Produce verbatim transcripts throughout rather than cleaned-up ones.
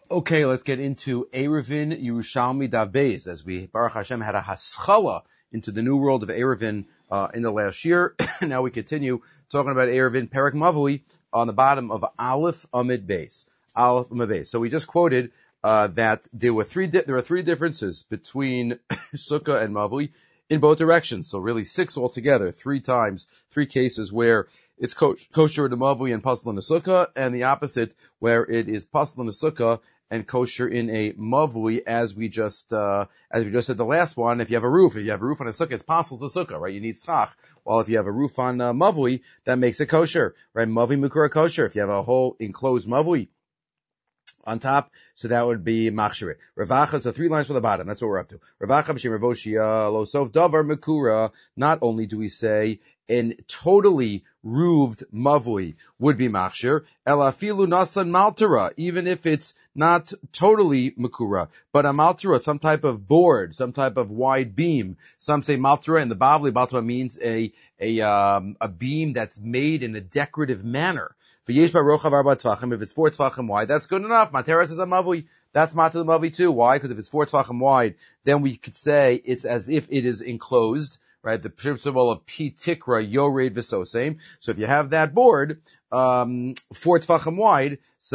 Okay, let's get into Eruvin Yerushalmi Daf Beis, as we, Baruch Hashem, had a haschala into the new world of Eruvin uh, in the last year. Now we continue talking about Eruvin Perek Mavui on the bottom of Aleph Amid Beis. Aleph Amid Beis. So we just quoted uh, that there were three di- there are three differences between Sukkah and Mavui in both directions. So really six altogether, three times, three cases where it's kosher in the Mavui and puzzle in the Sukkah, and the opposite where it is puzzle in the Sukkah and kosher in a mavui, as we just, uh, as we just said the last one. If you have a roof, if you have a roof on a sukkah, it's possible to sukkah, right? You need schach. While if you have a roof on uh, mavui, that makes it kosher, right? Mavui mukura kosher. If you have a whole enclosed mavui on top, so that would be machshire. Ravacha, so three lines from the bottom. That's what we're up to. Ravacha b'shem Ravoshia lo sof davar mukura. Not only do we say in totally roofed mavui would be machshir, elafilu nasan maltara, even if it's not totally makura, but a maltara, some type of board, some type of wide beam. Some say maltara, and the Bavli maltara means a a um, a beam that's made in a decorative manner. If it's four tefachim wide, that's good enough. Materas is a mavui. That's matzah mavui too. Why? Because if it's four tefachim wide, then we could say it's as if it is enclosed. Right, the principle of pi tikra yored v'sosem. So if you have that board, um, four tefachim wide,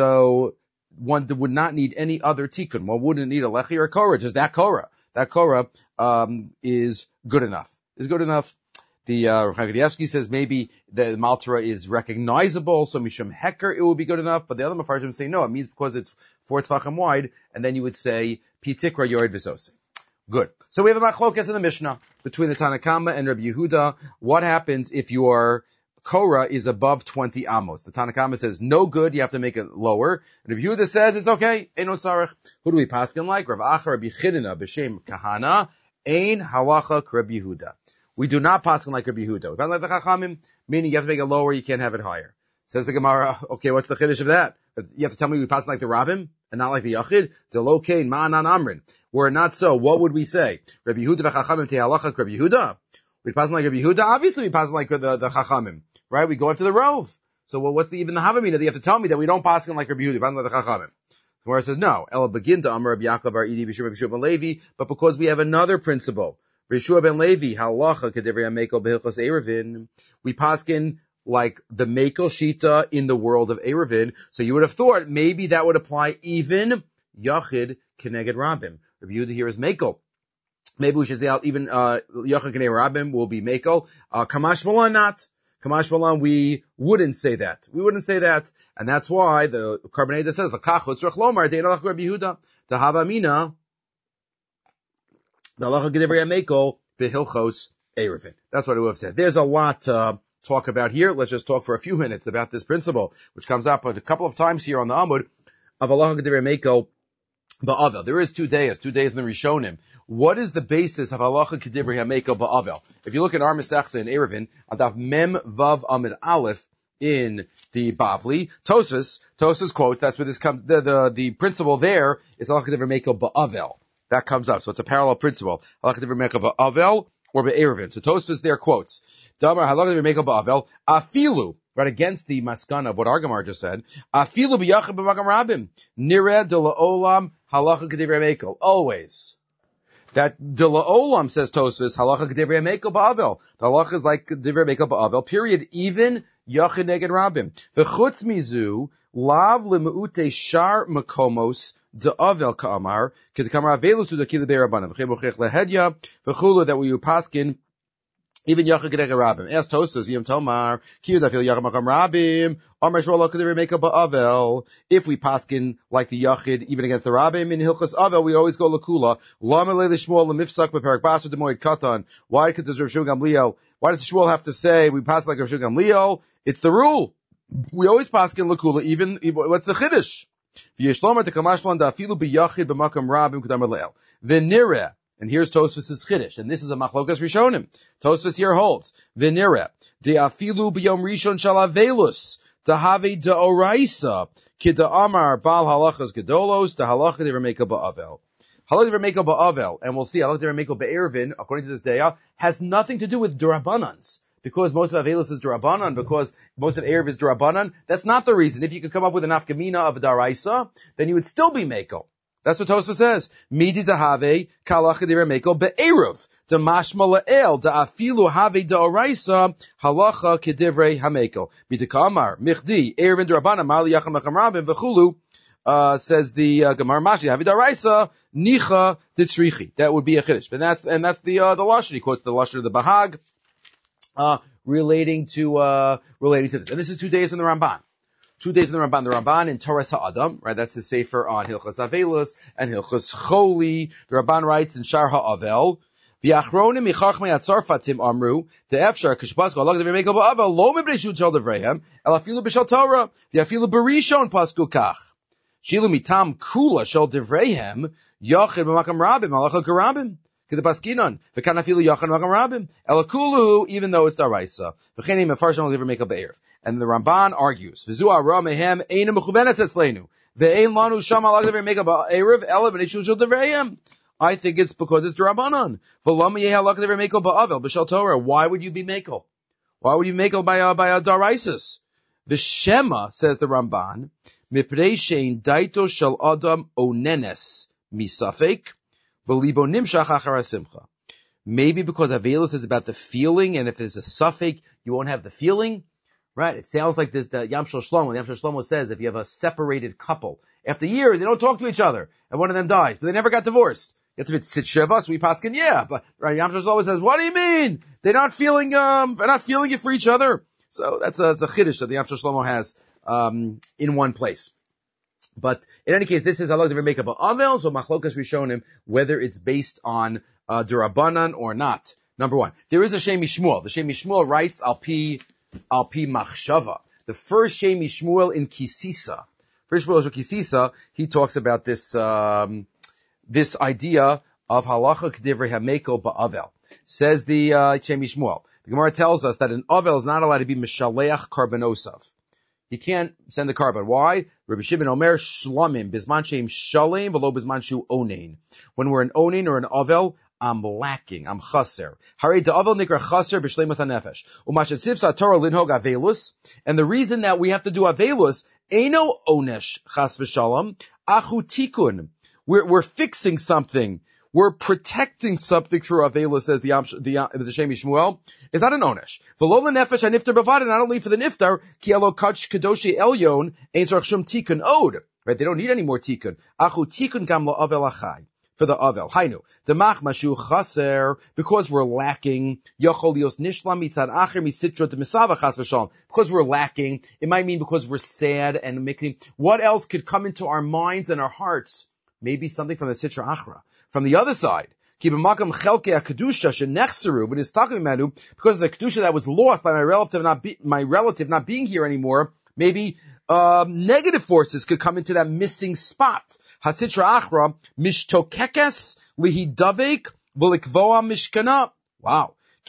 so one would not need any other tikkun. One wouldn't need a lechi or a korah, just that korah. That korah, um, is good enough. Is good enough. The, uh, Chagadievsky says maybe the maltara is recognizable, so mishum heker, it will be good enough, but the other mafarshim say no, it means because it's four tefachim wide, and then you would say pi tikra yored v'sosem. Good. So we have a machlokas in the Mishnah between the Tanakama and Rabbi Yehuda. What happens if your korah is above twenty amos? The Tanakama says no good, you have to make it lower. And Rabbi Yehuda says it's okay. Ein tzarech. Who do we paskin like? Rav Acha Rabbi Chidina b'shem Kahana. Ein halacha Rabbi Yehuda. We do not paskin like Rabbi Yehuda. We paskin like the Chachamim, meaning you have to make it lower, you can't have it higher. Says the Gemara, okay, what's the chiddush of that? You have to tell me we paskin like the Rabbim and not like the Yachid? Delokein ma'anan amrin. Were it not so, what would we say? Rabbi Yehuda v'chachamim tehalacha Rabbi Yehuda? We pass like Rabbi Yehuda? Obviously we pass like the, the chachamim, right? We go after the rove. So well, what's the, even the havamina that you have to tell me that we don't pass like Rabbi Yehuda, pass like the chachamim? Where it says no. Ela begin to Amar Rabbi Yaakov Bar Idi B'Shua B'Shua Ben Levi, but because we have another principle. B'Shua Ben Levi, halacha k'divrei hamekel b'hilchos Eruvin. We paskin like the mekel shita in the world of Eruvin. So you would have thought maybe that would apply even Yachid Keneged Rabim. Rabbi Yehuda here is Mekel. Maybe we should say out even, uh, Yachid Keneged Rabim will be Mekel. Uh, Kamash Malan not. Kamash Malan, we wouldn't say that. We wouldn't say that. And that's why the Carbonata says, L'kach Utzrach Lomar, De'en Alach Rabbi Yehuda. Tahava Mina. The Halacha Gedivrei Mekel, Behilchos Eruvin. That's what I would have said. There's a lot to uh, talk about here. Let's just talk for a few minutes about this principle, which comes up a couple of times here on the Amud of Halacha Gedivrei Mekel Ba'avel. There is two days, two days in the Rishonim. What is the basis of Halacha K'divrei Hamekel Ba'avel? If you look at our Masechta in Eruvin, Adaf Mem Vav Amid Aleph in the Bavli, Tosfos, Tosfos quotes, that's where this comes, the, the, the principle there is Halacha K'divrei Hamekel Ba'avel. That comes up. So it's a parallel principle. Halacha K'divrei Hamekel Ba'avel or Be'eruvin. So Tosfos there quotes, Damar Halacha K'divrei Hamekel Ba'avel, Afilu, right against the maskana of what our Gemara just said. Afilu b'yachid b'makam rabim. Nireh de la'olam halacha k'divrei mekel. Always. That de la'olam, says Tosfos, halacha k'divrei mekel ba'avel. The halacha is like k'divrei mekel ba'avel, period. Even yachid neged rabim. V'chutz mizu, lav le'me'ute shar makomos de'avel ka'amar, k'dekamar avelus to the k'il be'rabanan. V'chem mochech lehedya, v'chulu, that we paskin, even Yachid Keneged Rabim. Ask Tosfos, Yom Tomar, Kiyud Afil Yachid Makam Rabim, Amar Shmuel K'divrei Mekel Ba'avel. If we paskin like the Yachid, even against the Rabim, in Hilchos Avel, we always go Lakula. Lama Leil Shmuel Lemifsak B'Perak Basar Demoid Katan. Why does Rav Shimon Gamliel, why does Shmuel have to say we pass like Rav Shimon Gamliel? It's the rule. We always paskin Lakula, even, what's the Chiddush? V'yeshlomar Tekamashlan Da'afilu B'Yachid B'Makam Rabim K'damar Leil. V'nireh. And here's Tosfos' Chiddush, and this is a machlokas Rishonim. Tosfos here holds, V'nireh, de'afilu b'yom rishon shalavelus, dehave de'oraisa, ki de'amar bal halachas gedolos, de'halacha de'remekel ba'avel. Halacha de'remekel ba'avel, and we'll see, halacha de'remekel ba'eruvin, according to this daya, has nothing to do with d'rabanans. because most of Avelus is Durabanan, because most of Erev is Durabanan, that's not the reason. If you could come up with a nafkamina of a Daraisa, then you would still be Mekel. That's what Tosfos says. Midi dahave kalacha dire Mekel be'erev. The mashma la'el da'afilu have da'oraisa halacha kedivrei hamekel. Midi kamar michdi Erev Durabanan mali yacham macham rabin v'chulu. Uh, says the uh, Gemara Mashi, Havi Daraisa, Nicha Ditzrichi. That would be a Chiddush. And that's, and that's the, uh, the Lashon. He quotes the Lashon of the Bahag, uh, relating to, uh, relating to this. And this is two days in the Ramban. Two days in the Ramban. The Ramban in Torah Ha'adam, right? That's his sefer on Hilchos Avelus and Hilchos Choli. The Ramban writes in Shar Ha'avel, V'achronim michachmei atzarfatim amru, te'efshar kishpasko alak devei mekel ba'avel, lo mibnei shu tzal devreihem, el afilu b'shal Torah, v'afilu b'rishon pasku kach. Shilu mitam kula shel devreihem yachid b'makam rabim halacha karabim kedepaskinon v'kan afilu yachid b'makam rabim elakulu even though it's daraisa v'chenim mefarshon liver make up be'erev. And the Ramban argues v'zu ara mehem eina mechuvenet etzleinu ve'ein lanu sham halacha liver make up be'erev ela b'nei shel devreihem. I think it's because it's Durabanan. V'lama yeh halacha liver make up ba'avel b'shal Torah. Why would you be mekel? Why would you mekel by a by a daraisis? V'shema, says the Ramban, mipnei shein daito shel adam onenes misafek v'libo nimshach achar simcha. Maybe because Avelus is about the feeling, and if there's a suffix, you won't have the feeling, right? It sounds like this, the Yam Shel Shlomo. Yam Shel Shlomo says if you have a separated couple, after years they don't talk to each other, and one of them dies, but they never got divorced. You have to sit shevas, we paskin, yeah, but right? Yam Shel Shlomo says, what do you mean? They're not feeling, um, they're not feeling it for each other. So that's a, that's a chiddush that the Yam Shel Shlomo has, um, in one place. But in any case, this is halach to make up a avel, so machlokas rishonim whether it's based on uh, durabanan or not. Number one, there is a Shem Mishmuel. The Shem Mishmuel writes al pi al pi machshava. The first Shem Mishmuel in Kisisa, first Shmuel Kisisa, he talks about this um, this idea of halacha k'divrei hamekel ba'avel. Says the uh, Shem Mishmuel. The Gemara tells us that an avel is not allowed to be mishaleach karbonosav. You can't send the carbon. Why? Rabbi Shimon Omer shlamim bisman sheim shalem v'lo bisman shu onein. When we're an onein or an avel, I'm lacking. I'm chaser. Harei da'avel nikra chaser b'shleimus hanefesh. Umashet sivsa Torah linhog avelus. And the reason that we have to do avelus, eino onesh chas v'shalom, achu tikun. We're, we're fixing something. We're protecting something through Avela, says the the the Shem Shmuel. It's not an onesh. V'lo lenefesh haniftar b'vada, not only for the niftar, ki elo kach kadoshi elyon ein tzarich shum tikun od. Right? They don't need any more tikun. Achu tikun gam lo avel achai. For the avel. Hainu. Demach mashu chaser, because we're lacking. Yochol lios nishlam mitzad acher misitra de misava chas v'shalom. Because we're lacking. It might mean because we're sad and making. What else could come into our minds and our hearts? Maybe something from the sitra achra. From the other side, because of the kedusha that was lost by my relative not be, my relative not being here anymore, maybe um, negative forces could come into that missing spot. Hasitra achra mishtokekes lihidavek v'likvoa mishkana. Wow.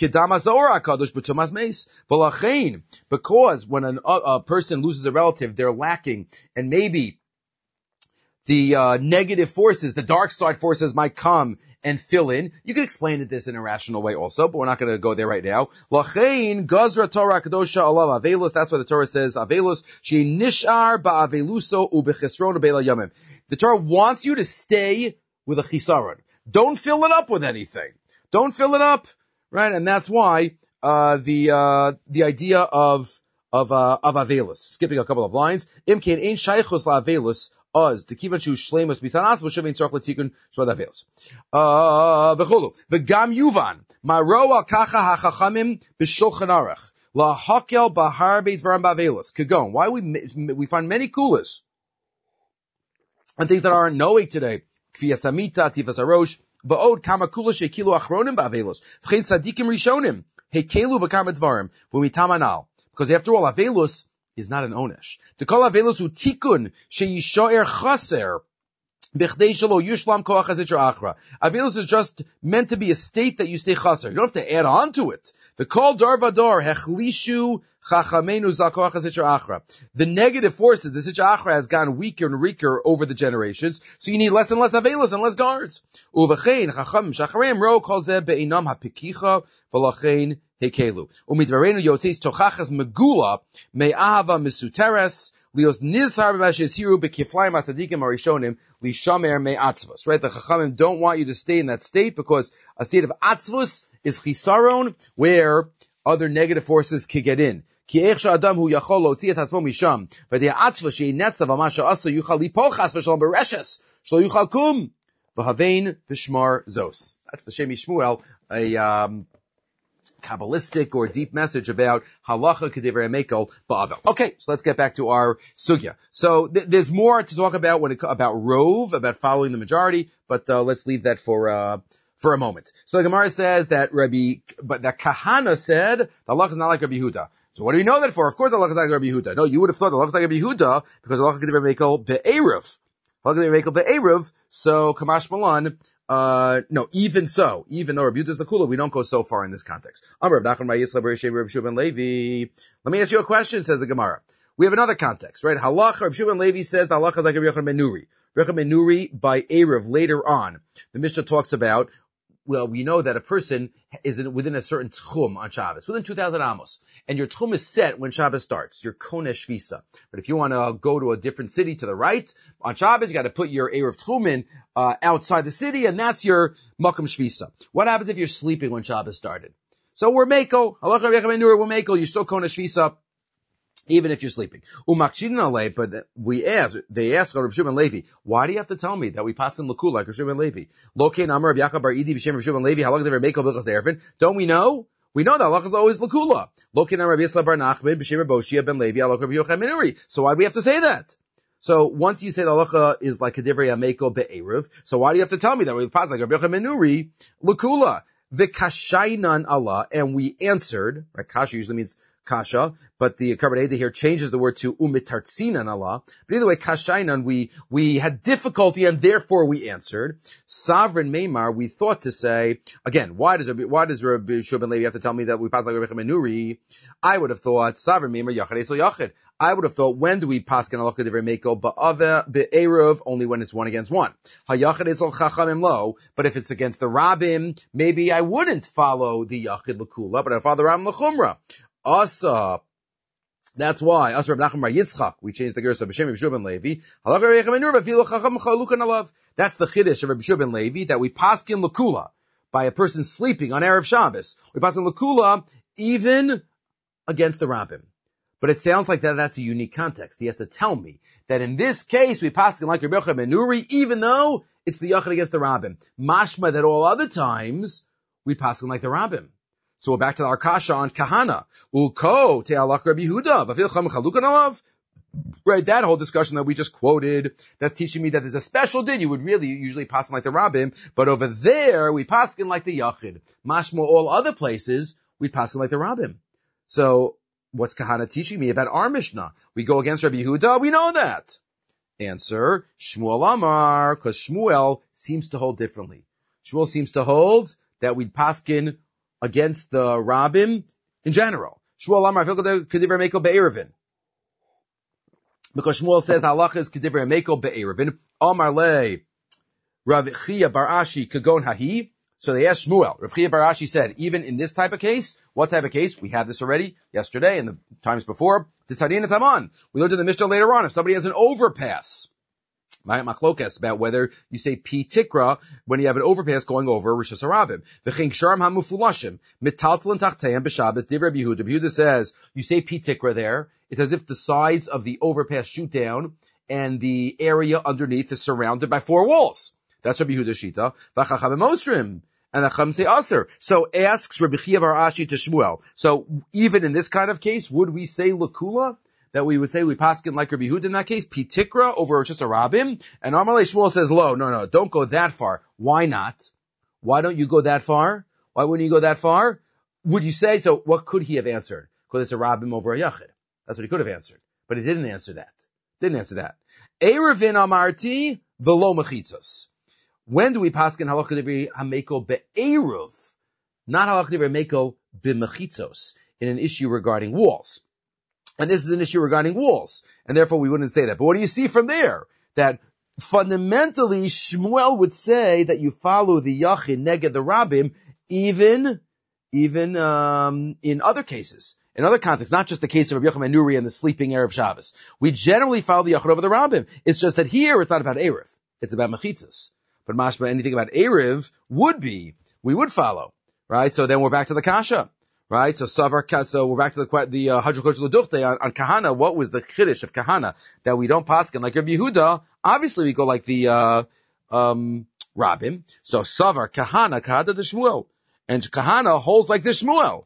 Because when an, a, a person loses a relative, they're lacking, and maybe the uh, negative forces, the dark side forces might come and fill in. You could explain it this in a rational way also, but we're not going to go there right now. Lachein gazra Torah kadosha alav avelus. That's why the Torah says avelus she nishar ba'aveluso ubechesron beila yamim. The Torah wants you to stay with a chisaron. Don't fill it up with anything. Don't fill it up, right? And that's why uh the uh the idea of of uh of avelus. Skipping a couple of lines. Imkein ein shaychus la avelus. Oz, the kivan shu shleimus bitanas v'shavin tzarich l'tikun shvad avelus. Uh, v'cholu. V'gam yuvan. Maro al kacha hachachamim b'shulchan aruch. La hakel bahar beit v'ram b'avelus. Kagon. Why we, we find many kulas and things that are knowing today. Kfiyas amita, tifas arosh. Ba'od kama kula shekilu achronim b'avelus. V'chein tzadikim rishonim. Hekelu b'kam dvarim. V'mitam anal. Because after all, avelus is not an onesh. The kol avelus hu tikun sheyishoer chaser b'chdei shelo yushlam koach hazitra achra. Avelus is just meant to be a state that you stay chaser. You don't have to add on to it. The kol dar vador hechlishu chachamenu zal koach hazitra achra. The negative forces, the sitra achra has gotten weaker and weaker over the generations, so you need less and less avelus and less guards. Uvachein chacham shachareim ro kol zeh be'inam hapikicha v'lachein hekelu. Umidvarenu yotzis tochachas megula me'ahava misuteres lios nizhar b'mashesiru b'kiflayim atadikim arishonim lishamer me'atzvus. Right? The Chachamim don't want you to stay in that state because a state of atzvus is chisaron where other negative forces can get in. Ki eich sha'adam hu yachol lotzi et hatzmo misham v'dei atzvus she'ei netzav amasha asa yuchal lipoch chas v'shalom bereshes shlo yuchal kum v'havein v'shmar zos. That's the Shem Yishmuel, a um, Kabbalistic or deep message about halacha k'divrei mekel ba'avel. Okay, so let's get back to our sugya. So th- there's more to talk about when it, about rove, about following the majority, but uh, let's leave that for uh, for a moment. So the Gemara says that Rabbi, but that Kahana said the halacha is not like Rabbi Yehuda. So what do we know that for? Of course, the halacha is like Rabbi Yehuda. No, you would have thought the halacha is like Rabbi Yehuda because the halacha k'divrei mekel be'eruv. Halacha k'divrei mekel be'eruv. So Kamash Malan. Uh, no, even so, even though Rabbi Yehuda is the kula, we don't go so far in this context. Let me ask you a question, says the Gemara. We have another context, right? Halacha, Rabbi Shua ben Levi says the halacha is like Rabbi Yochanan ben Nuri. Rabbi Yochanan ben Nuri by Erev later on. The Mishnah talks about, well, we know that a person is in, within a certain tchum on Shabbos, within two thousand amos. And your tchum is set when Shabbos starts, your konesh shvisa. But if you want to go to a different city to the right, on Shabbos, you got to put your Erev tchum in, uh, outside the city, and that's your makam shvisa. What happens if you're sleeping when Shabbos started? So we're meko, halacha Rabbi Yochanan ben Nuri, we're meko, you're still konesh shvisa, even if you're sleeping. Umakshidin alei, but we ask, they ask Rabbi Shua ben Levi, why do you have to tell me that we pass in lakul like Rabbi Shua ben Levi? Lokein amar Rabbi Yaakov bar Idi b'shem Rabbi Shua ben Levi, halacha dever meko b'chas erevin. Don't we know? We know that halacha is always lakula. Lokein amar Rabbi Yisrael bar Nachman b'shem Rabbi Oshia ben Levi, halacha Rabbi Yochanan ben Nuri. So why do we have to say that? So once you say the halacha is like a divrei ameko be'erev, so why do you have to tell me that we pass like Rabbi Yochanan ben Nuri lakula? The kashainan Allah, and we answered. Right? Kasha usually means kasha, but the Karban here changes the word to umitartzinan Allah. But either way, kashainan, we, we had difficulty and therefore we answered. Sovereign Meimar, we thought to say, again, why does Rabbi, why does Rabbi Shua ben Levi have to tell me that we pass like Rabbi Yochanan ben Nuri? I would have thought, Sovereign Meimar, yachad esel yachid. I would have thought, when do we pass kan halacha divrei meko ba'ave be'eruv, only when it's one against one. Hayachid esel chachamim lo, but if it's against the rabbim, maybe I wouldn't follow the yachid l'kula, but I follow the rabbim l'chumra. Asa, that's why. Asa Rabbi Nachman bar Yitzchak, we changed the gersa b'shem Rabbi Shua ben Levi. Halacha Rabbi Yochanan ben Nuri v'filu chacham chalukan alav. That's the chiddush of Rabbi Shua ben Levi, that we paskin l'kula by a person sleeping on Erev Shabbos. We paskin l'kula even against the rabbim. But it sounds like that that's a unique context. He has to tell me that in this case we paskin like Rabbi Yochanan ben Nuri, even though it's the yachid against the rabbim. Mashma that all other times we paskin like the rabbim. So we're back to our kasha on kahana. Uko te'alach Rabbi Yehuda v'afil chacham chalukan alav. Right, that whole discussion that we just quoted, that's teaching me that there's a special din. You would really usually paskin like the rabbim, but over there we paskin like the yachid. Mashma all other places we paskin like the rabbim. So what's kahana teaching me about our Mishnah? We go against Rabbi Yehuda, we know that. Answer, Shmuel Amar, because Shmuel seems to hold differently. Shmuel seems to hold that we'd paskin against the rabbim in general. Shmuel Amar, k'divrei meko be'erevin. Because Shmuel says halacha is k'divrei meko be'erevin. Amar le Rav Chia bar Ashi kagon hahi. So they asked Shmuel. Rav Chia bar Ashi said, even in this type of case, what type of case? We had this already yesterday and the times before. The Tanina Taman. We learned in the Mishnah later on. If somebody has an overpass, my machlokas about whether you say pi tikra when you have an overpass going over Rosh Hashanah. V'chein ksharim hamufulashim mitaltalin tachteim b'Shabbos. Divrei Rabbi Yehuda. Rabbi Yehuda says you say pi tikra there. It's as if the sides of the overpass shoot down and the area underneath is surrounded by four walls. That's Rabbi Yehuda shita. V'chachamim osrim. And the Chacham say aser. So asks Rabbi Chia bar Ashi to Shmuel. So even in this kind of case, would we say lakula? That we would say we paskin like Rabbi Yehuda in that case, pitikra over just a rabbim, and Amalei Shmuel says, "Lo, no, no, don't go that far. Why not? Why don't you go that far? Why wouldn't you go that far? Would you say so? What could he have answered? Because it's a rabbim over a yachid. That's what he could have answered, but he didn't answer that. Didn't answer that. Erevin amarti velo mechitzos. When do we paskin halacha divrei hameko be'eruv, not halacha divrei hameko b'mechitzos, in an issue regarding walls? And this is an issue regarding walls, and therefore we wouldn't say that. But what do you see from there? That fundamentally Shmuel would say that you follow the Yachid neged the Rabbim, even even um, in other cases, in other contexts, not just the case of Rabbi Yochanan Nuri and the sleeping Erev Shabbos. We generally follow the Yachid over the Rambam. It's just that here it's not about Erev. It's about Mechitzas. But mashma, anything about Erev would be, we would follow, right? So then we're back to the Kasha, right? So Savar, so we're back to the, the, uh, Hajj Kosh L'Duchte on, on Kahana. What was the Chiddush of Kahana that we don't paskin like Rabbi Yehuda? Obviously we go like the, uh, um, Rabbim. So Savar, Kahana, Kahada the Shmuel. And Kahana holds like the Shmuel.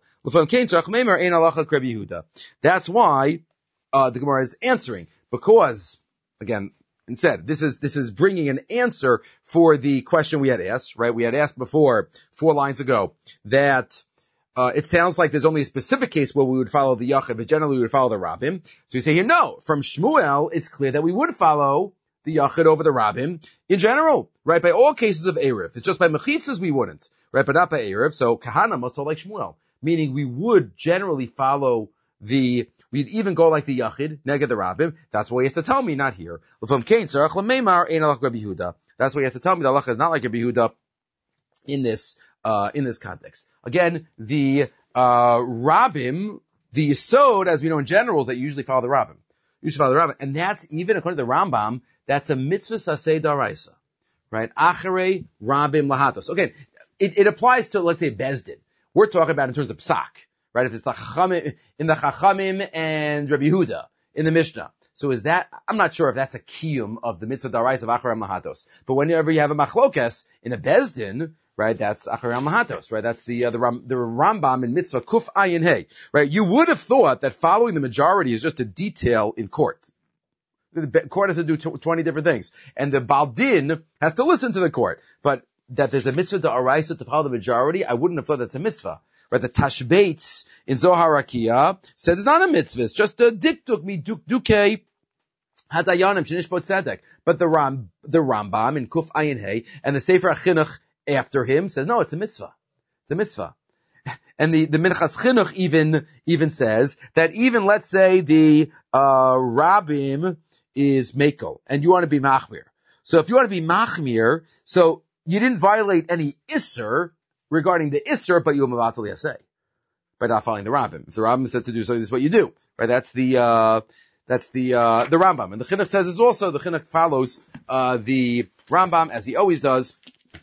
That's why, uh, the Gemara is answering. Because, again, instead, this is, this is bringing an answer for the question we had asked, right? We had asked before, four lines ago, that, uh, it sounds like there's only a specific case where we would follow the Yachid, but generally we would follow the Rabbim. So we say here, no, from Shmuel, it's clear that we would follow the Yachid over the Rabbim in general, right? By all cases of Erev. It's just by Mechitzas we wouldn't, right? But not by Erev. So Kahana must hold like Shmuel, meaning we would generally follow the, we'd even go like the Yachid, neged the Rabbim. That's what he has to tell me, not here. That's why he has to tell me the halacha is not like Rabbi Yehuda in this, uh, in this context. Again, the, uh, Rabbim, the Yisod, as we know in general, is that you usually follow the Rabbim. You usually follow the Rabbim. And that's even according to the Rambam, that's a mitzvah saseh daraisa, right? Acharei Rabbim lahatos. Again, it, it applies to, let's say, Bezdin. We're talking about in terms of psak, right? If it's the Chachamim, in the Chachamim and Rabbi Yehuda in the Mishnah. So is that, I'm not sure if that's a kiyum of the mitzvah daraisa of Acharei lahatos. But whenever you have a machlokes in a Bezdin, right, that's Acharei lahatos, right? That's the, uh, the, Ram, the Rambam in mitzvah kuf ayin hey, right? You would have thought that following the majority is just a detail in court. The court has to do twenty different things. And the Baldin has to listen to the court. But that there's a mitzvah d'oraisa to follow the majority, I wouldn't have thought that's a mitzvah. Right? The Tashbates in Zohar Rakia says it's not a mitzvah. It's just a diktuk mi duke hadayanim shenishbot tzedek. But the Ram, the Rambam in Kuf Ayin Hey and the Sefer HaChinuch after him says, no, it's a mitzvah. It's a mitzvah. And the, the Minchas Chinuch even, even says that even, let's say, the, uh, Rabbim is Mekel, and you want to be Machmir. So if you want to be Machmir, so you didn't violate any Isser regarding the Isser, but you were Mavatal Yaseh by not following the Rabbim. If the Rabbim says to do something, this is what you do. Right? That's the, uh, that's the, uh, the Rambam. And the Chinuch says it's also, the Chinuch follows, uh, the Rambam as he always does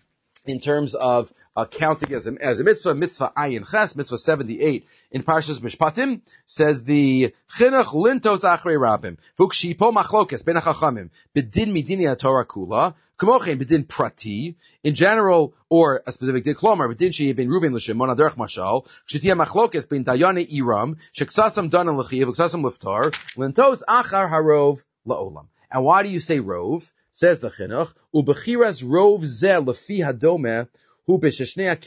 in terms of Uh, counting as a, as a mitzvah, mitzvah ayin ches, mitzvah seventy-eight in Parshas Mishpatim, says the chinuch lintos achrei rabbim, v'ukshipo machlokes ben hachachamim, bedin midini haTorah kula, kamochen bedin prati, in general, or a specific din, klomar, bedin shehi ben Ruven l'shimon, aderech mashal, kshetia machlokes ben dayane iram, sheksasam danan l'chiv, v'ksasam liftar, lintos achar harov la'olam. And why do you say rov? Says the chinuch, u'bechiras rov zeh lefi hadomeh, you follow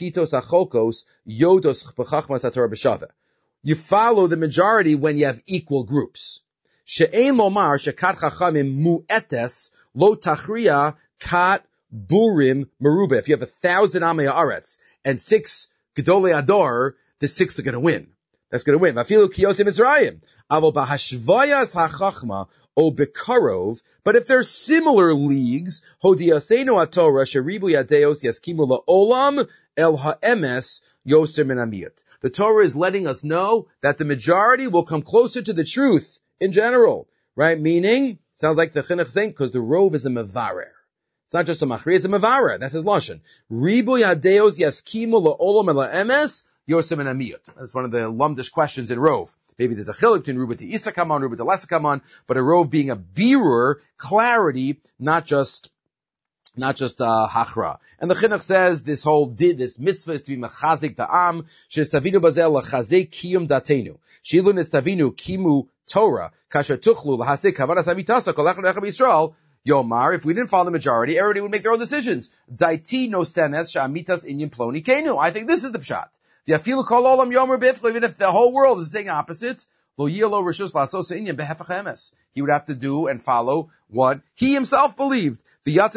the majority when you have equal groups. She'ein lomar shekat chachamim mu'etes lo tachriya kat burim merubah. If you have a thousand amei haaretz and six gedolei ador, the six are going to win. That's going to win. Vafilu kiyosim Mitzrayim. Avo bahashvayas hachachma o bekarov, but if they're similar leagues, hodiasenu atorah sheribu yadeos yaskimu la'olam el ha'emes yoser min amiyat. The Torah is letting us know that the majority will come closer to the truth in general, right? Meaning, sounds like the chinuch saying, because the rov is a mevarer. It's not just a machri, it's a mevarer. That's his lashon. Ribu yadeos yaskimu la'olam el ha'emes yoser min amiyat. That's one of the lumdish questions in rov. Maybe there's a chiluk between Ruba to Isa Kaman, Ruba to Lesa Kaman, but a rov being a birur, clarity, not just, not just, uh, hachra. And the chinuch says this whole did, this mitzvah is to be mechazik da'am, she'stavinu bazel lachazek kiyum datenu. She'ilun estavinu kimu Torah, kasher tuchlu lahasek kavanas amitasa, kolech lecha b'Yisrael, Yomar, if we didn't follow the majority, everybody would make their own decisions. Daiti no senes sha'amitas inyan ploni kenu. I think this is the pshat. Even if the whole world is saying opposite, he would have to do and follow what he himself believed. And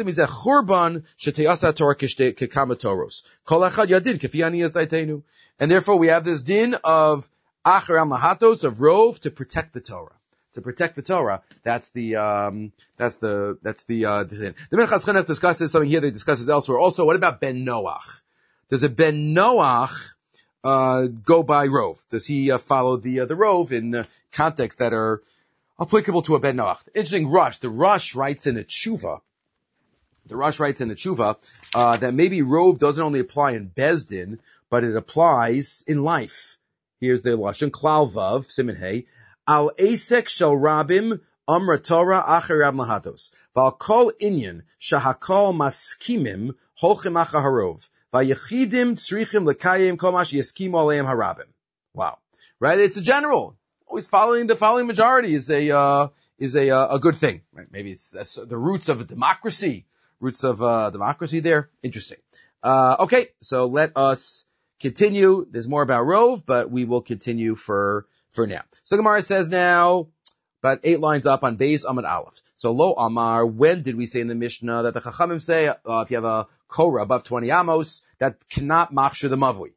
therefore we have this din of Acharei lahatos, of rov, to protect the Torah. To protect the Torah. That's the, um, that's the, that's the, uh, the thing. The Minchas Chinuch discusses something here that he discusses elsewhere. Also, what about Ben Noach? There's a Ben Noach, uh, go by Rove? Does he uh, follow the uh, the Rove in uh, contexts that are applicable to a Ben Noach? Interesting Rush. The Rush writes in a tshuva. The Rush writes in a tshuva uh, that maybe Rove doesn't only apply in Bezdin, but it applies in life. Here's the lashon Klal Vav Siman Hey Al Asek Shel Rabim Amra Torah Acher Rab Lahatos Val Kol Inyan Shahakol Maskimim Holchem Acha Harov Vayechidim Tzrichim Lekayim Kol Mash Yeskim Aleim Harabim. Wow, right? It's a general. Always following the following majority is a uh, is a uh, a good thing. Right? Maybe it's that's the roots of democracy. Roots of uh, democracy there. Interesting. Uh, okay, so let us continue. There's more about Rove, but we will continue for for now. So the Gemara says now, about eight lines up on Beis Amud Aleph. So Lo Amar, when did we say in the Mishnah that the Chachamim say uh, if you have a Korah above twenty amos, that cannot machshir the Mavui?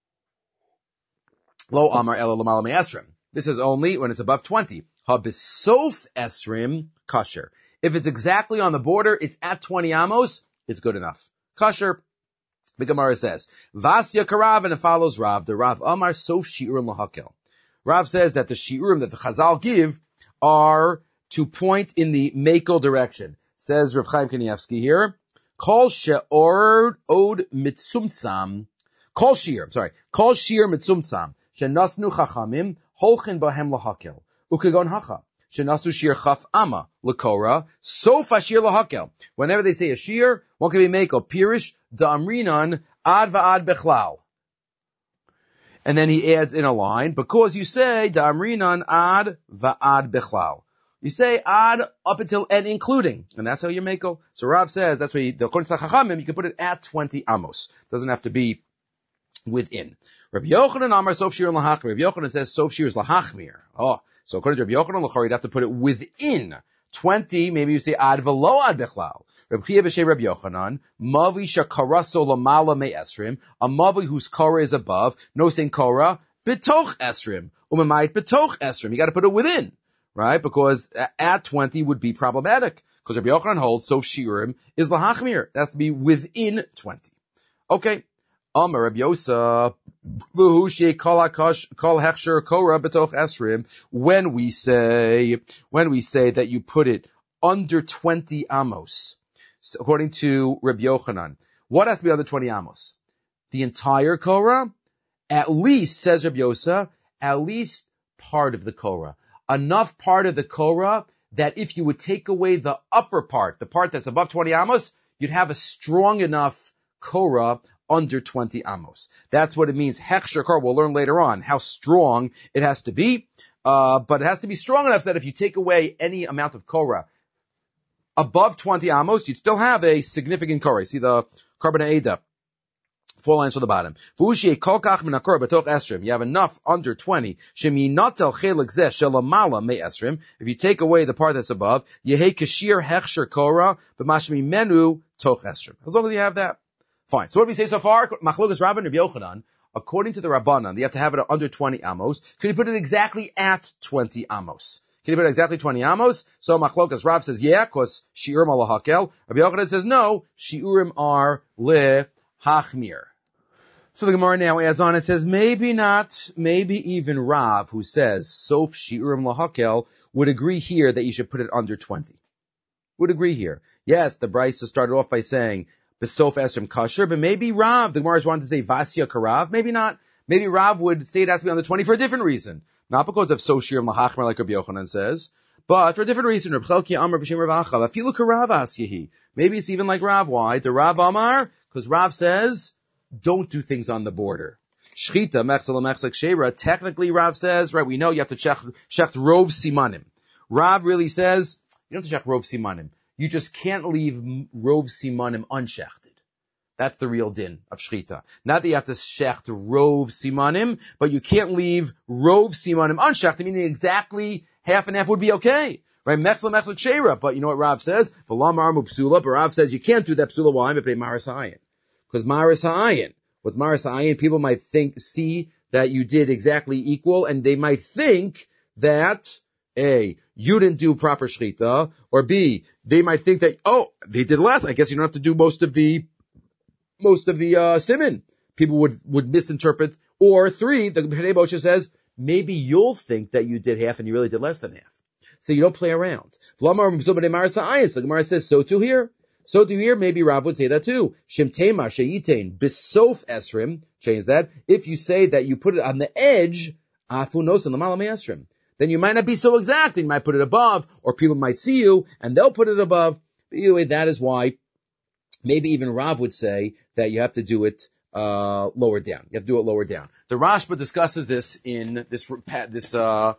Lo Amar Ela Lamala Me'esrim. This is only when it's above twenty. Ha B'sof Esrim Kasher. If it's exactly on the border, it's at twenty amos, it's good enough. Kasher. The Gemara says, Vasya Karav, and it follows Rav. The Rav Amar Sof Shi'ur Lahakel. Rav says that the Shi'urim that the Chazal give are to point in the Mekel direction. Says Rav Chaim Kanievsky here, Kol She'or Od Mitzumtzam, Kol Shi'ur, I'm sorry, Kol Shi'ur Mitzumtzam, Shenasnu Chachamim, Holchin Bahem Lahakel, Ukegon Hacha. Shenasu shir chaf ama lekora sofa shir lahakel. Whenever they say a shir, what can be make a pirish da'amrinan ad va'ad bechlal. And then he adds in a line, because you say da'amrinan ad va'ad bechlal. You say ad up until and including, and that's how you make it. So Rav says that's why the according to the Chachamim you can put it at twenty amos. Doesn't have to be within. Rabbi Yochanan Amar Sof Shir Lahachmir. Rabbi Yochanan says Sof Shir is Lahachmir. Oh. So according to Rabbi Yochanan L'chor, you'd have to put it within twenty. Maybe you say ad v'lo ad bechlal. Rabbi Chia b'shei Rabbi Yochanan, mavi shakaraso lamala me'esrim, a mavi whose korah is above, no saying korah, betoch esrim, umamayit betoch esrim. You got to put it within, right? Because at twenty would be problematic. Because Rabbi Yochanan holds sof shiurim is lahachmir. It has to be within twenty. Okay. Amar Rabbi Yosa, when we say, when we say that you put it under twenty amos, according to Rabbi Yochanan, what has to be under twenty amos? The entire Korah? At least, says Rabbi Yosa, at least part of the Korah. Enough part of the Korah that if you would take away the upper part, the part that's above twenty amos, you'd have a strong enough Korah under twenty amos. That's what it means. Hechsher Korah. We'll learn later on how strong it has to be. Uh, but it has to be strong enough that if you take away any amount of Korah above twenty amos, you'd still have a significant Korah. See the Carbon Ada. Four lines on the bottom. You have enough under twenty. If you take away the part that's above, as long as you have that. Fine. So what do we say so far? Machlokas Rav and Rabbi Yochanan, according to the Rabbanan, you have to have it under twenty amos. Can you put it exactly at twenty amos? Can you put it exactly twenty amos? So Machlokas Rav says, yeah, because shiurim are lahakel. Rabbi Yochanan says, no, shiurim are lehachmir. So the Gemara now adds on, it says, maybe not, maybe even Rav, who says, sof shiurim lahakel, would agree here that you should put it under twenty. Would agree here. Yes, the Brisa started off by saying, B'sof esrim kasher, but maybe Rav, the Gemara wanted to say Vasya Karav, maybe not. Maybe Rav would say it has to be under twenty for a different reason. Not because of Soshir Mahachmer like Rabbi Yochanan says, but for a different reason. Maybe it's even like Rav. Why? The Rav Amar, because Rav says, don't do things on the border. Shchita, mechzela mechzek sheira, technically Rav says, right, we know you have to check, check Rov Simanim. Rav really says, you don't have to check Rov Simanim. You just can't leave Rov Simanim unshechted. That's the real din of Shchita. Not that you have to shecht Rov Simanim, but you can't leave Rov Simanim unshechted, meaning exactly half and half would be okay. Right? Mechla mechla kshera. But you know what Rav says? V'lam armu psula, but Rav says you can't do that psula. Why? Because maris ha'ayin. Because maris ha'ayin. With maris ha'ayin, people might think, see that you did exactly equal, and they might think that, A, you didn't do proper shchita, or B, they might think that, oh, they did less. I guess you don't have to do most of the, most of the, uh, siman. people would, would misinterpret. Or three, the Bnei Moshe says, maybe you'll think that you did half and you really did less than half. So you don't play around. The Gemara says, so too here. So too here, maybe Rav would say that too. Shemtema sheyitain bisof esrim. Change that. If you say that you put it on the edge, afu nosan l'malam esrim, then you might not be so exact. You might put it above, or people might see you, and they'll put it above. But either way, that is why maybe even Rav would say that you have to do it uh lower down. You have to do it lower down. The Rashba discusses this in this this uh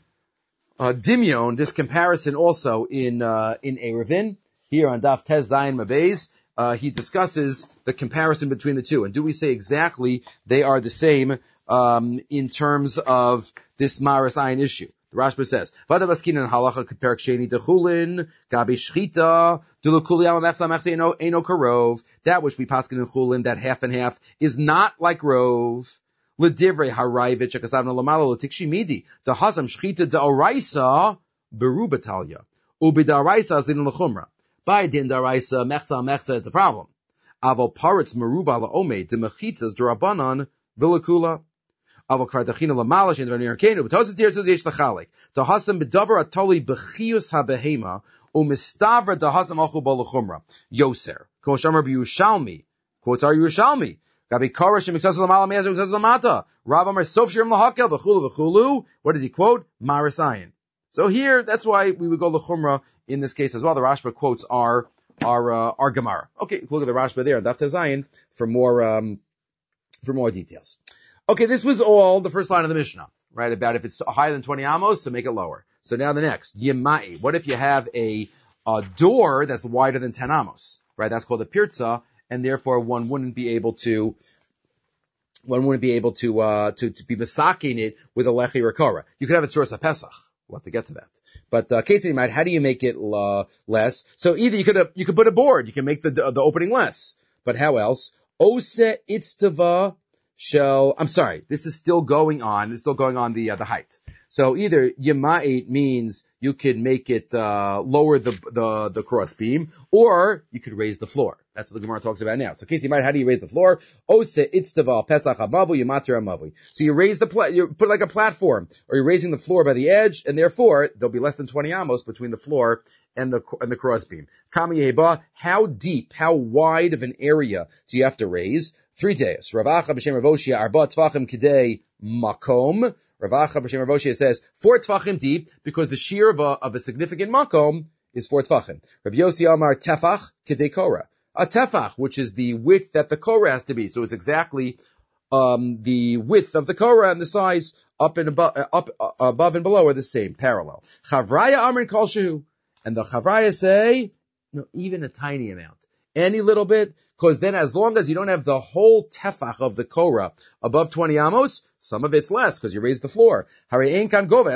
uh dimion, this comparison also in uh in Eruvin. Here on Daf Tez Zayin Mabez, uh, he discusses the comparison between the two. And do we say exactly they are the same, um, in terms of this Maras Ayin issue? The Rashba says, Vada Baskinan Halacha Keperak Sheni Dechulin, Gabi Shchita, Dulukuli Al Mechsa Mechsa Eno, Eno Karov, that which we paskin in Chulin, that half and half, is not like Rov. L'divrei Harayvich, Akasavna Lamalo, Tikshi Midi, the Hazam Shchita Da Oraisa, Beru Batalya, Ubidaraisa Zin L'chumra. By din daraisa mechsa mechsa, it's a problem. Aval paritz meruba laome de mechitzas derabanan vilakula. Aval kardachina lamalash in the arkenu but how's it there to the lachalik to hasam bedavar atoli bechius habehema umistavra de hasam achu balachumra yoser koshamar biyushalmi quotes are Yerushalmi gabi karash mechzas lamala me'azu mechzas lamata Rav Amar sof shirim lahakel v'chulu v'chulu. What does he quote? Marasayin. So here, that's why we would go l'chumra in this case as well. The Rashba quotes our, our, uh, our Gemara. Okay, look at the Rashba there, Daf Tezayin, for more, um, for more details. Okay, this was all the first line of the Mishnah, right? About if it's higher than twenty amos, so make it lower. So now the next, Yemai. What if you have a, a door that's wider than ten amos, right? That's called a pirza, and therefore one wouldn't be able to, one wouldn't be able to, uh, to, to be masaking it with a lechi or kara. You could have it source a Pesach. We'll have to get to that. But, uh, case in mind, how do you make it, uh, less? So either you could, uh, you could put a board, you can make the, the opening less. But how else? Ose itztava shall, I'm sorry, this is still going on, it's still going on the, uh, the height. So either yema'it means you could make it, uh, lower the, the, the cross beam, or you could raise the floor. That's what the Gemara talks about now. So Casey might, how do you raise the floor? Ose itztava pesach hamavu yematir hamavu. So you raise the, pla- you put like a platform, or you're raising the floor by the edge, and therefore there'll be less than twenty amos between the floor and the, and the cross beam. Kami yeheba, how deep, how wide of an area do you have to raise? Three days. Ravacha b'shem Ravoshia arba tvachim kidei makom. Ravacha b'shem Ravoshia says four tvachim deep because the shear of a, of a significant makom is four tvachim. Rabbi Yossi Amar tefach kidei korah. A tefach, which is the width that the korah has to be. So it's exactly um the width of the korah and the size up and above, uh, up uh, above and below are the same, parallel. Chavraya Amrin kol shehu, and the Chavraya say no, even a tiny amount, any little bit. Because then as long as you don't have the whole tefach of the korah above twenty amos, some of it's less because you raise the floor. You don't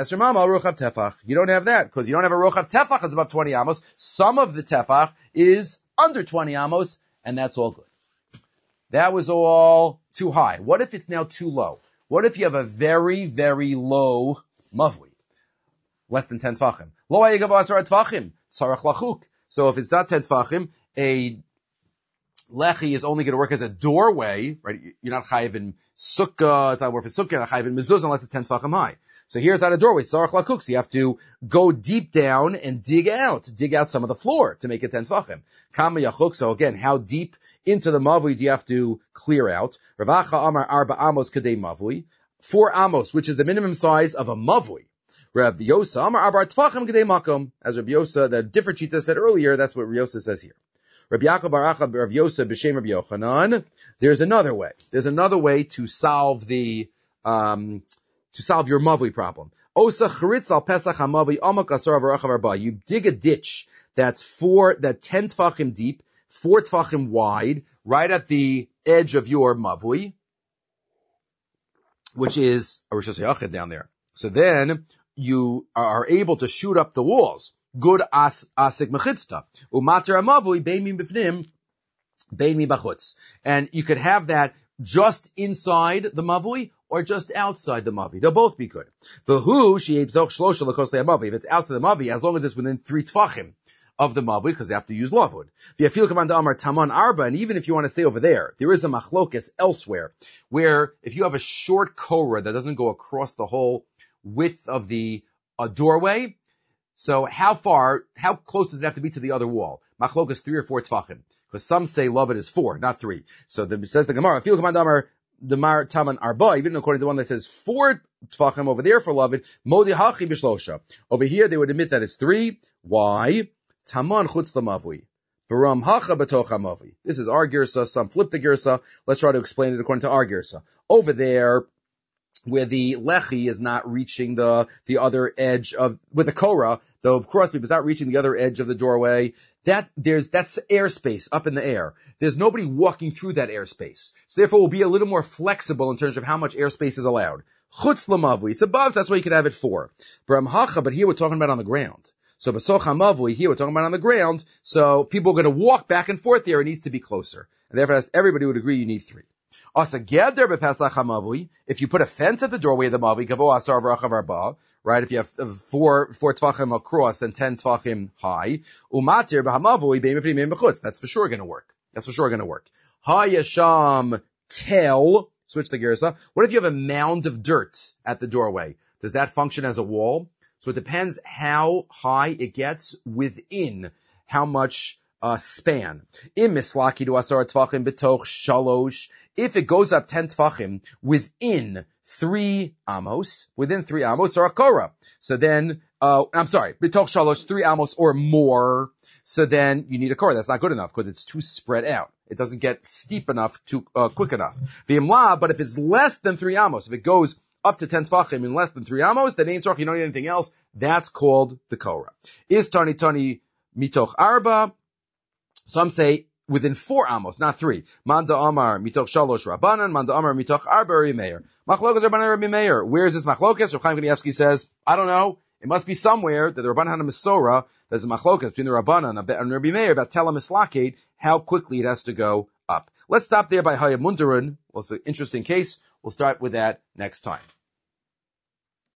have that because you don't have a rochav tefach that's above twenty amos. Some of the tefach is under twenty amos, and that's all good. That was all too high. What if it's now too low? What if you have a very, very low mavui? Less than ten tefachim. Lo tefachim, tzarach lachuk. So if it's not ten tefachim, a lechi is only going to work as a doorway, right? You're not chayiv in sukkah, it's not worth for sukkah, you're not chayiv in mezuzah unless it's ten tefachim high. So here's not a doorway, tzarach lakuk, so you have to go deep down and dig out, dig out some of the floor to make it ten tefachim. Kama yachuk, so again, how deep into the mavui do you have to clear out? Ravacha amar arba amos kadei mavui, four amos, which is the minimum size of a mavui. Rav Yosa amar arba tefachim kadei makom, as Rav Yosa, the different shita said earlier, that's what Rav Yosa says here. Rabbi Yaakov Bar Acha Rav Yosef b'Shem Rabbi Yochanan. There's another way. There's another way to solve the um to solve your mavui problem. Osa charitz al pesach hamavui amak asar v'rachav arba. You dig a ditch that's four, that ten tfachim deep, four tfachim wide, right at the edge of your mavui, which is a Rosh Hashanah down there. So then you are able to shoot up the walls. Good as asik mechitzta umater amavui beimim b'fnim beimim b'chutz, and you could have that just inside the mavui or just outside the mavui. They'll both be good. The who she shlosh lekos le'amavui. If it's outside the mavui, as long as it's within three tfachim of the mavui, because they have to use lavud. V'yafil kamanda amar taman arba, and even if you want to say over there, there is a machlokas elsewhere, where if you have a short korah that doesn't go across the whole width of the uh, doorway, so how far, how close does it have to be to the other wall? Machlokas three or four tfachim, because some say lavud is four, not three. So the, says the Gemara, v'yafil kamanda amar the mar taman arba, even according to the one that says four tfachim over there for lavud, modi hachi b'shlosha. Over here they would admit that it's three. Why? Taman chutz lamavui. Baram hacha b'toch hamavui. This is our girsa. Some flip the girsa. Let's try to explain it according to our girsa. Over there, where the lechi is not reaching the the other edge of, with the korah, the crossbeam is not reaching the other edge of the doorway, that there's that's airspace up in the air. There's nobody walking through that airspace. So therefore we'll be a little more flexible in terms of how much airspace is allowed. Chutz lamavui. It's above, that's why you could have it for. Baram hacha, but here we're talking about on the ground. So b'soch hamavui, here we're talking about on the ground, so people are going to walk back and forth there, it needs to be closer. And therefore everybody would agree you need three. Asa geder b'pesach hamavui, if you put a fence at the doorway of the mavui, gavo asar v'rachav arba, right, if you have four, four tvachim across and ten tvachim high, umatir b'hamavui be'imifri me'im b'chutz, that's for sure going to work. That's for sure going to work. Hayasham tel, switch the gersa, what if you have a mound of dirt at the doorway? Does that function as a wall? So it depends how high it gets within how much uh, span. If it goes up ten tfachim within three amos, within three amos or a korah. So then, uh, I'm sorry, bitoch shalosh, three amos or more. So then you need a korah. That's not good enough because it's too spread out. It doesn't get steep enough, too uh, quick enough. V'imla, but if it's less than three amos, if it goes up to ten tfachim in less than three amos, then ain't tzorch, you don't need anything else. That's called the korah. Is tani tani mitoch arba? Some say within four amos, not three. Manda amar mitoch shalosh rabbanan, manda amar mitoch arba Rabbi Meir. Machlokas rabbanan Rabbi Meir. Where is this machlokas? Rav Chaim Kanievsky says, I don't know. It must be somewhere that the rabbanan had a mesora. There's a machlokas between the rabbanan and Rabbi Meir about tela mislakate, how quickly it has to go up. Let's stop there by Hayab Mundarun. Well, it's an interesting case. We'll start with that next time.